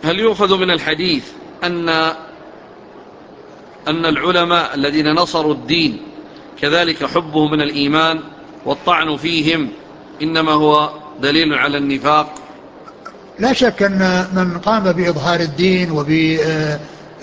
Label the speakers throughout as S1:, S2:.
S1: هل يؤخذ من الحديث أن العلماء الذين نصروا الدين كذلك حبه من الإيمان والطعن فيهم إنما هو دليل على النفاق؟
S2: لا شك أن من قام بإظهار الدين وبالدعوة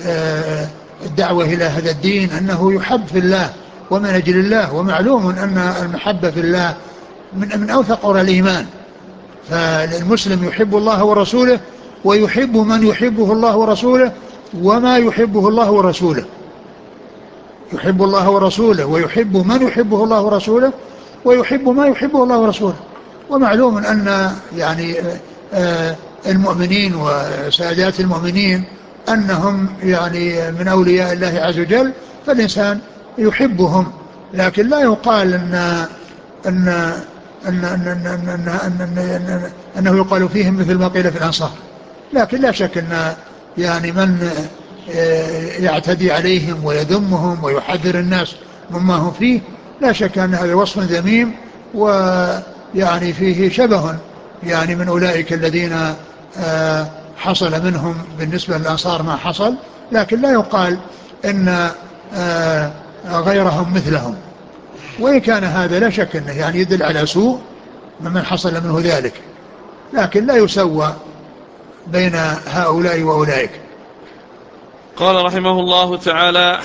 S2: إلى هذا الدين أنه يحب في الله ومن أجل الله، ومعلوم أن المحبة في الله من أوثق قرى الإيمان. فالمسلم يحب الله ورسوله ويحب من يحبه الله ورسوله وما يحبه الله ورسوله، يحب الله ورسوله ويحب من يحبه الله ورسوله ويحب ما يحبه الله ورسوله. ومعلوم أن يعني المؤمنين وسادات المؤمنين أنهم يعني من أولياء الله عز وجل، فالإنسان يحبهم، لكن لا يقال أن أن أن أن أن أن أن أنه يقال فيهم مثل ما قيل في الأنصار. لكن لا شك أن يعني من يعتدي عليهم ويذمهم ويحذر الناس مما هم فيه، لا شك أن هذا وصف ذميم، ويعني فيه شبه يعني من أولئك الذين حصل منهم بالنسبة للأنصار ما حصل، لكن لا يقال إن غيرهم مثلهم. وإن كان هذا لا شك أنه يعني يدل على سوء ممن حصل منه ذلك، لكن لا يسوى بين هؤلاء وأولئك.
S1: قال رحمه الله تعالى: